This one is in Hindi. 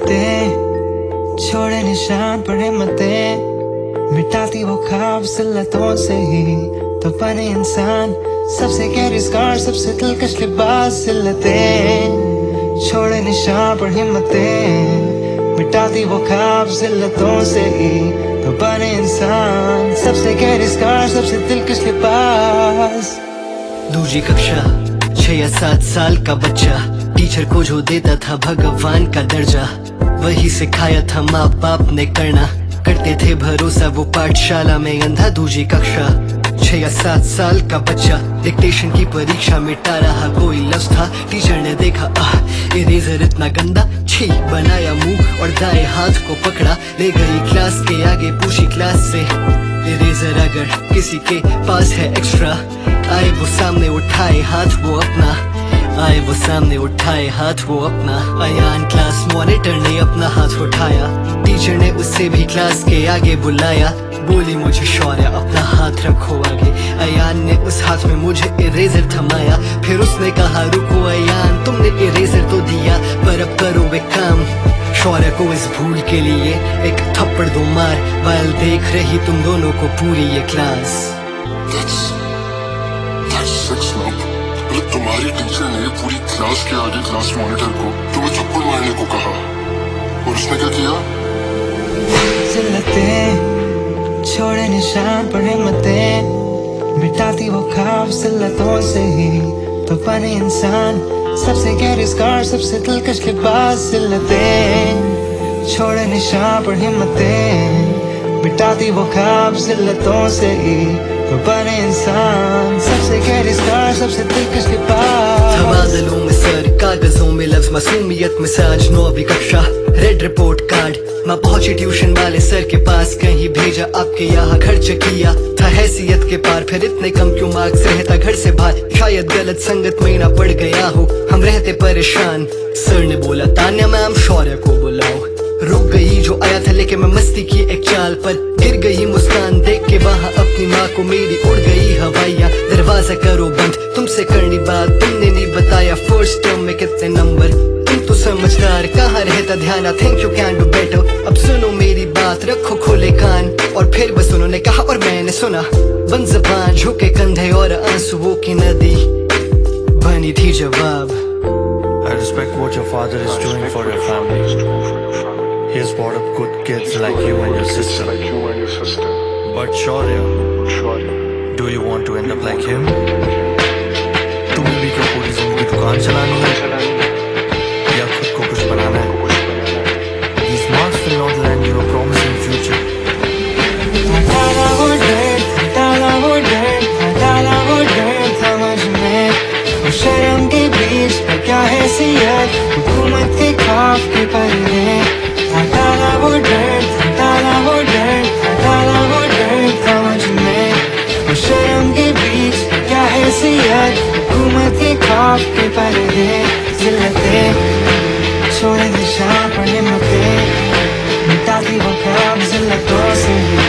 जिल्लतें छोड़े निशान पर हिम्मतें, मिटाती वो ख्वाब जिल्लतों से ही तो बने इंसान। सबसे गहरी स्कार, सबसे दिलकश लिबास जिल्लतें छोड़े निशान पर हिम्मतें, मिटाती वो ख्वाब जिल्लतों से ही तो बने इंसान। सबसे गहरी स्कार, सबसे दिलकश लिबास। दूसरी कक्षा 6 या 7 साल का बच्चा, टीचर को जो देता था भगवान का दर्जा, वही सिखाया था माँ बाप ने करना। करते थे भरोसा वो पाठशाला में अंधा। दूसरी कक्षा 6 या 7 साल का बच्चा, डिक्टेशन की परीक्षा मिटा रहा कोई लफ्ज था। टीचर ने देखा इरेजर इतना गंदा, छी बनाया मुंह और दाएं हाथ को पकड़ा। ले गई क्लास के आगे, पूछी क्लास से इरेजर अगर किसी के पास है एक्स्ट्रा। आए वो सामने उठाए हाथ वो अपना, आए वो सामने उठाए हाथ वो अपना। अयान क्लास मॉनिटर ने अपना हाथ उठाया, टीचर ने उससे भी क्लास के आगे बुलाया। बोली मुझे शौर्य अपना हाथ रखो आगे। अयान ने उस हाथ में मुझे इरेजर थमाया, फिर उसने कहा रुको अयान तुमने इरेजर तो दिया, पर अब करो वे काम। शौर्य को इस भूल के लिए एक थप्पड़ दो मार, वाल देख रही तुम दोनों को पूरी ये क्लास। तुम्हारी टीचर ने पूरी क्लास के आगे क्लास मॉनिटर को तुम्हें थप्पड़ मारने को कहा, और उसने क्या किया? जिल्लतें छोड़े निशान पर हिम्मतें, मिटाती वो ख्वाब जिल्लतों से ही तो बने इंसान। सबसे गहरी स्कार, सबसे दिलकश लिबास जिल्लतें छोड़े निशान पर हिम्मतें, मिटाती वो ख्वाब जिल्लतों से ही तो बने इंसान। सबसे गहरी स्कार, सबसे दिलकश लिबास। तबादलों में सर, कागजों में लफ्ज, मासूमियत में साज। 9वीं कक्षा रेड रिपोर्ट कार्ड, माँ पहुंची ट्यूशन वाले सर के पास। कहीं भेजा आपके यहाँ खर्च किया था हैसियत के पार, फिर इतने कम क्यों मार्क्स? रहता घर से बाहर, शायद गलत संगत में ना पड़ गया हो, हम रहते परेशान। सर ने बोला तान्या मैम शौर्य को बुलाओ। रुक गई जो आया था लेके मैं मस्ती की एक चाल पर, गिर गई मुस्कान देख के वहाँ अपनी माँ को मेरी। उड़ गई हवाइयाँ, दरवाजा करो बंद, तुमसे करनी बात तुमने नहीं बताया। फर्स्ट टर्म में कितने नंबर, तुम तो समझदार, कहाँ रहता ध्यान? I think you can do better. अब सुनो मेरी बात, रखो खोले कान। और फिर बस उन्होंने कहा और मैंने सुना, बंद ज़बान, झुके कंधे और आंसुओं की नदी बनी थी जवाब। I respect what your father is doing for your family. He has brought up good kids like you and your sister. But Shaurya, do you want to end up like him? तुम्हें भी क्या पूरी जिंदगी दुकान चलानी है या खुद को कुछ बनाना है? These marks will not land you a promising future. हटाना वो डर, हटाना वो डर, हटाना वो डर समझ में। वो शर्म के बीच में क्या हैसियत, हुकूमत के खौफ के पर्दे। हटाना वो डर, हटाना वो डर, हटाना वो डर समझ में। वो शर्म के बीच में क्या हैसियत, हुकूमत के खौफ के पर्दे। जिल्लतें छोड़े निशान पर हिम्मतें, मिटाती वो ख्वाब जिल्लतों से।